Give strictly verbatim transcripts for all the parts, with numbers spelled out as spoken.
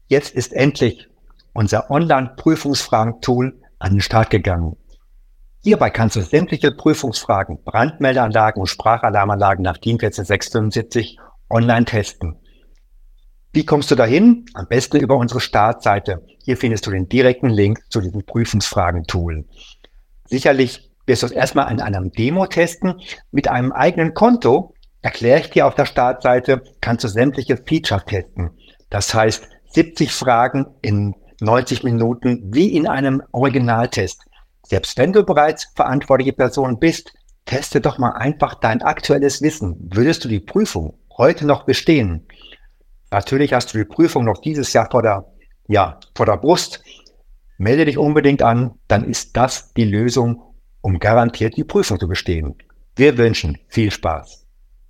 Jetzt ist endlich unser Online-Prüfungsfragen-Tool an den Start gegangen. Hierbei kannst du sämtliche Prüfungsfragen, Brandmeldeanlagen und Sprachalarmanlagen nach DIN eins vier sechs fünf online testen. Wie kommst du dahin? Am besten über unsere Startseite. Hier findest du den direkten Link zu diesem Prüfungsfragen-Tool. Sicherlich wirst du es erstmal in einem Demo testen. Mit einem eigenen Konto, erkläre ich dir auf der Startseite, kannst du sämtliche Features testen. Das heißt, siebzig Fragen in neunzig Minuten wie in einem Originaltest. Selbst wenn du bereits verantwortliche Person bist, teste doch mal einfach dein aktuelles Wissen. Würdest du die Prüfung heute noch bestehen? Natürlich hast du die Prüfung noch dieses Jahr vor der, ja, vor der Brust. Melde dich unbedingt an, dann ist das die Lösung, um garantiert die Prüfung zu bestehen. Wir wünschen viel Spaß.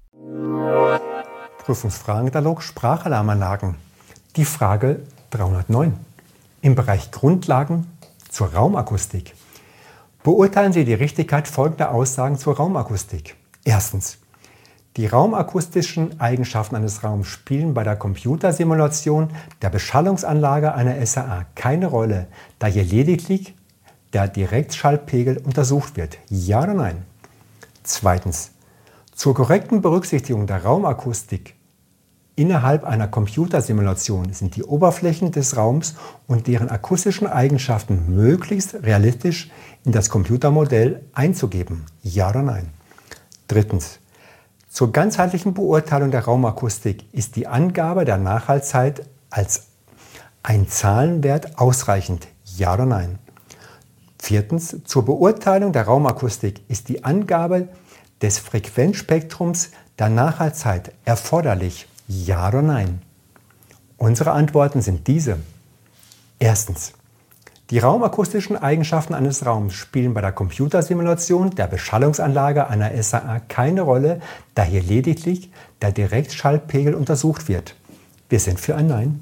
Prüfungsfragenkatalog Sprachalarmanlagen. Die Frage dreihundertneun. Im Bereich Grundlagen zur Raumakustik. Beurteilen Sie die Richtigkeit folgender Aussagen zur Raumakustik. Erstens. Die raumakustischen Eigenschaften eines Raums spielen bei der Computersimulation der Beschallungsanlage einer S A A keine Rolle, da hier lediglich der Direktschallpegel untersucht wird. Ja oder nein? Zweitens. Zur korrekten Berücksichtigung der Raumakustik innerhalb einer Computersimulation sind die Oberflächen des Raums und deren akustischen Eigenschaften möglichst realistisch in das Computermodell einzugeben. Ja oder nein? Drittens. Zur ganzheitlichen Beurteilung der Raumakustik ist die Angabe der Nachhaltzeit als ein Zahlenwert ausreichend. Ja oder nein? Viertens. Zur Beurteilung der Raumakustik ist die Angabe des Frequenzspektrums der Nachhaltzeit erforderlich. Ja oder nein? Unsere Antworten sind diese. Erstens. Die raumakustischen Eigenschaften eines Raums spielen bei der Computersimulation der Beschallungsanlage einer S A A keine Rolle, da hier lediglich der Direktschallpegel untersucht wird. Wir sind für ein Nein.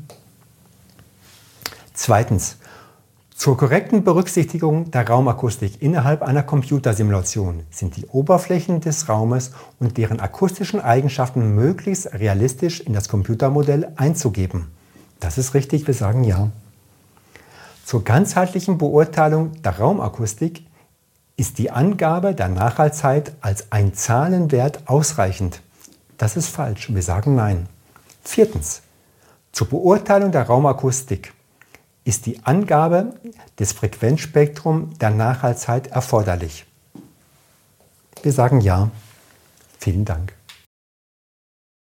Zweitens. Zur korrekten Berücksichtigung der Raumakustik innerhalb einer Computersimulation sind die Oberflächen des Raumes und deren akustischen Eigenschaften möglichst realistisch in das Computermodell einzugeben. Das ist richtig, wir sagen ja. Zur ganzheitlichen Beurteilung der Raumakustik ist die Angabe der Nachhaltzeit als ein Zahlenwert ausreichend. Das ist falsch, wir sagen nein. Viertens. Zur Beurteilung der Raumakustik ist die Angabe des Frequenzspektrums der Nachhaltzeit erforderlich. Wir sagen ja. Vielen Dank.